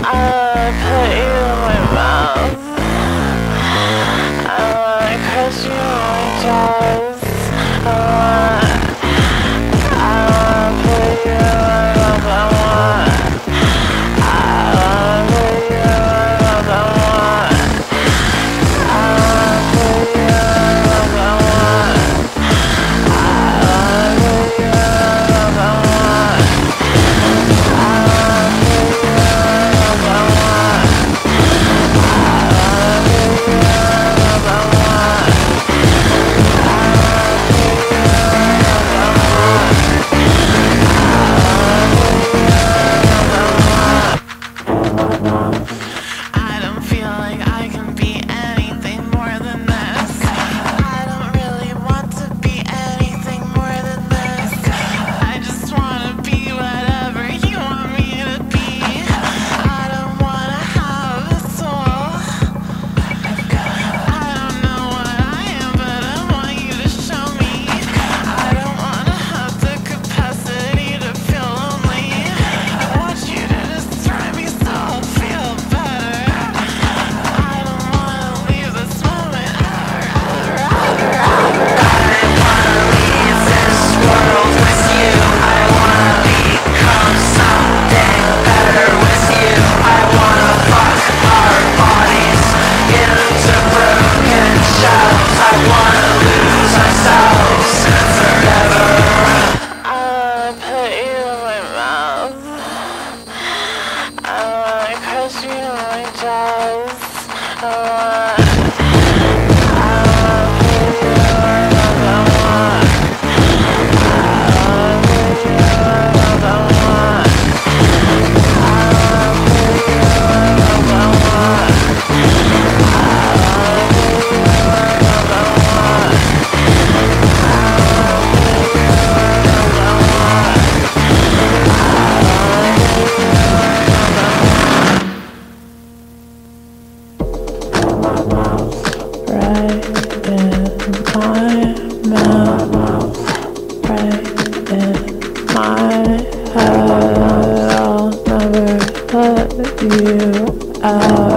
I put you in my mouth. I wanna crush you in my chest. I wanna put you in my mouth. I wanna put you in my mouth. I wanna put you in my mouth. I wanna put you in my mouth. I crush you in my chest. I wanna you out.